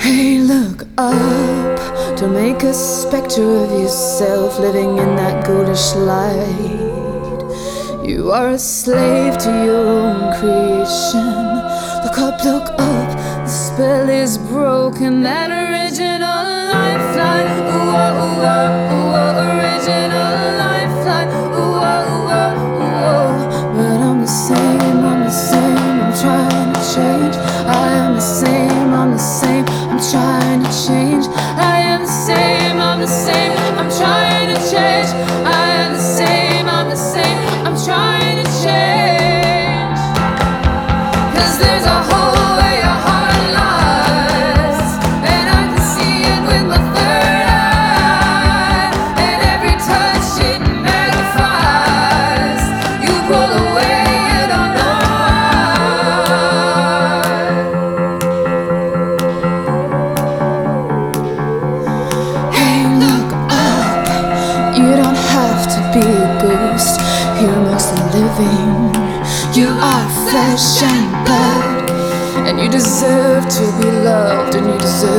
Hey, look up. Don't make a specter of yourself living in that ghoulish light. You are a slave to your own creation. Look up, look up. The spell is broken. That original lifeline. Ooh, oh, ooh, oh, ooh, oh, original lifeline. Ooh, oh, ooh, oh, ooh, oh. But I'm the same, I'm the same. I'm trying to change. I am the same, I'm the same. I'm trying to change. I am the same, I'm the same. I'm trying to change. I am the same, I'm the same. I'm trying to change. 'Cause there's a hole where your heart lies, and I can see it with my third eye. And every touch it magnifies. You pull away, you don't know why. Hey, look up. You don't have to be a ghost here amongst the living. You are flesh and blood, and you deserve to be loved, and you deserve